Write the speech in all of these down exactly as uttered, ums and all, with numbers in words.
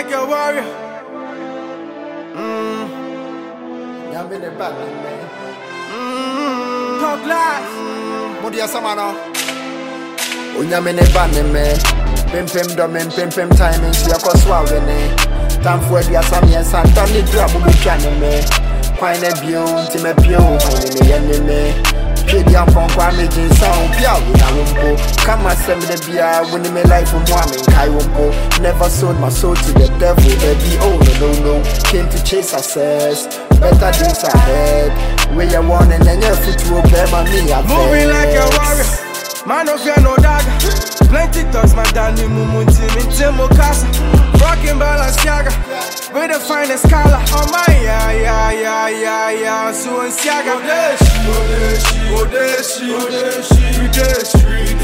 like a warrior. Mm. I'm in the back, man. Mm. Talk life. Modia Samana. Unyamine banime. Pim pim domim, pim pim timing. See a coswawene. Time for the Asamian Santa Nidra Bubuchanime. Quine Bion, Time Pion, Honey, enemy. Kidi ampon kwa making sound pia wina wumpo. Kama send me the beer winning me life from one kai wumpo. Never sold my soul to the devil. Every oh no no no. Came to chase success. Better days ahead. Where you want and then your foot will bear my me. Moving like a warrior. Man no fear no dagger. Plenty talks my daddy mumunti mintimo casa. Rockin' Balenciaga. With the finest color. Oh my yeah yeah yeah yeah yeah. So and Siaga. Odeshi, Odeshi, Odeshi, Odeshi,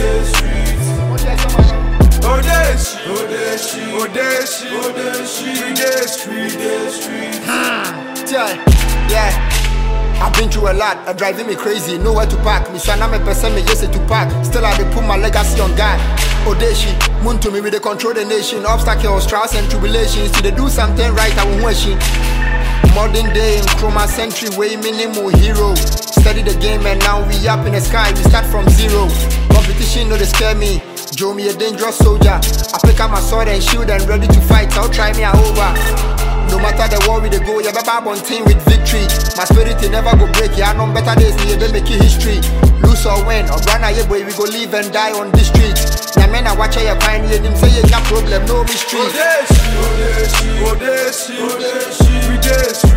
Odeshi, Odeshi, Odeshi, Odeshi, Odeshi, Odeshi, Yeah, yeah. I've been through a lot, uh, driving me crazy, nowhere to park. Me shana me person me yes to park. Still I dey put my legacy on God. Odeshi, moon to me with the control the nation. Obstacles, trials and tribulations. To they do something right, I won't wish it. Modern day in chroma century, way minimal hero. Study the game and now we up in the sky. We start from zero. Competition no they scare me. Joe me a dangerous soldier. I pick up my sword and shield and ready to fight. So try me over. No matter the war we they go, yeah, baby, on team with victory. My spirit will never go break. Yeah, I know better days, me they make it history. Lose or win, or run away, boy, we go live and die on this street. Now men I watch you pioneer, them say you got problem, no mystery. Odeshi, Odeshi, Odeshi, Odeshi,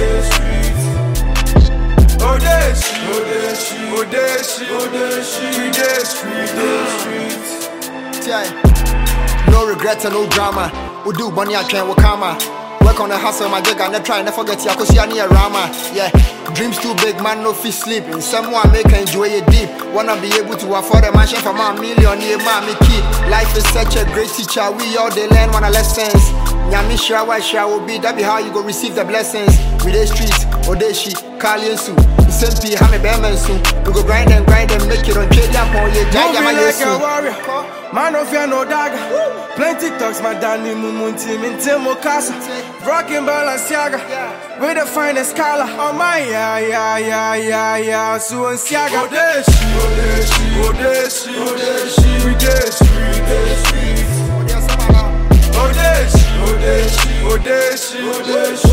Odeshi, Odeshi, Odeshi, Odeshi, Odeshi, Odeshi. Yeah. No regrets and no drama. We do bunny I can't work karma. Work on the hustle, my jigger, never try, never forget ya, cause you are near Rama. Yeah, dreams too big, man, no fish sleep. In someone make her enjoy it deep. Wanna be able to afford a mansion for my millionaire, mommy key. Life is such a great teacher, we all they learn one of lessons. Nyami share what share will be, that be how you go receive the blessings. We the streets, Odeshi, Kali and Su. S M P, Hame Bearman soon. We go grind and grind and make it on trade up on your jaja, my like a warrior. Man no fear no dagger. Plenty talks my daddy mumunti mintimo casa. Rockin' Balenciaga. With the finest color. Oh my yeah yeah yeah yeah yeah. So and Siaga. Odeshi, Odeshi, Odeshi, Odeshi, Odeshi, Odeshi, Odeshi, Odeshi, Odeshi, Odeshi,